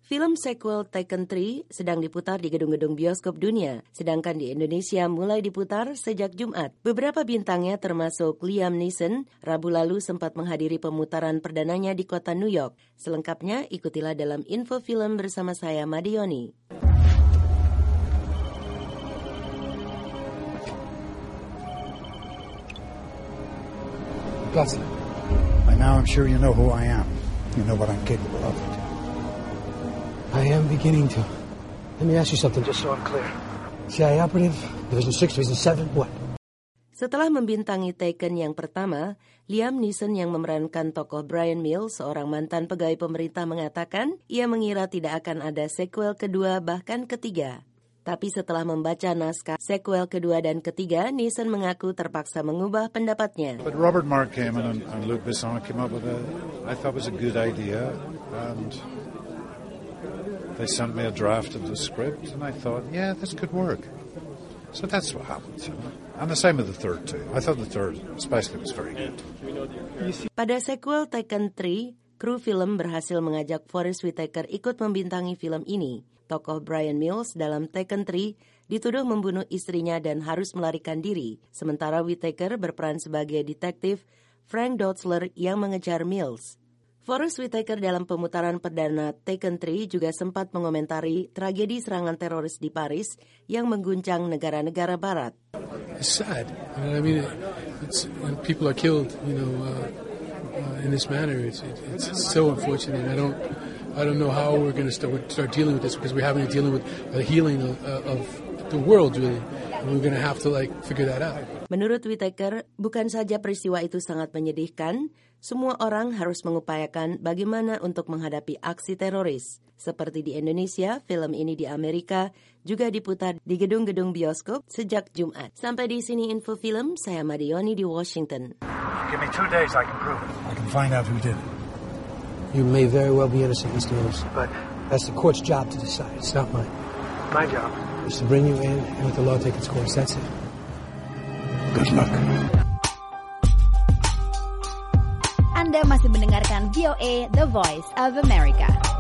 Film sequel Taken 3 sedang diputar di gedung-gedung bioskop dunia, sedangkan di Indonesia mulai diputar sejak Jumat. Beberapa bintangnya termasuk Liam Neeson, Rabu lalu sempat menghadiri pemutaran perdananya di kota New York. Selengkapnya ikutilah dalam info film bersama saya, Madioni. Gotcha. By now I'm sure you know who I am. You know what I'm capable of. I am beginning to. Let me ask you something just so I'm clear. CIA operative, Division 6, Division 7, what? Setelah membintangi Taken yang pertama, Liam Neeson yang memerankan tokoh Brian Mills, seorang mantan pegawai pemerintah, mengatakan ia mengira tidak akan ada sequel kedua bahkan ketiga. Tapi setelah membaca naskah sequel kedua dan ketiga, Neeson mengaku terpaksa mengubah pendapatnya. But Robert Mark came in and Luc Besson came up with I thought was a good idea, and they sent me a draft of the script, and I thought, yeah, this could work. So that's what happened. And the same with the third too. I thought the third especially was very good. Pada sequel Taken 3, kru film berhasil mengajak Forest Whitaker ikut membintangi film ini. Tokoh Brian Mills dalam Taken 3 dituduh membunuh istrinya dan harus melarikan diri, sementara Whitaker berperan sebagai detektif Frank Dotzler yang mengejar Mills. Forest Whitaker dalam pemutaran perdana Taken 3 juga sempat mengomentari tragedi serangan teroris di Paris yang mengguncang negara-negara barat. It's sad. I mean, when people are killed, in this manner, it's so unfortunate. I don't know how we're going to start dealing with this because we're having to deal with the healing of the world, really. And we're going to have to figure that out. Menurut Whitaker, bukan saja peristiwa itu sangat menyedihkan, semua orang harus mengupayakan bagaimana untuk menghadapi aksi teroris. Seperti di Indonesia, film ini di Amerika juga diputar di gedung-gedung bioskop sejak Jumat. Sampai di sini info film, saya Madioni di Washington. Give me 2 days, I can prove it. I can find out who did it. You may very well be innocent, Mr. Mills, but that's the court's job to decide. It's not mine. My job is to bring you in and let the law take its course. That's it. Good luck. Anda masih mendengarkan VOA, The Voice of America.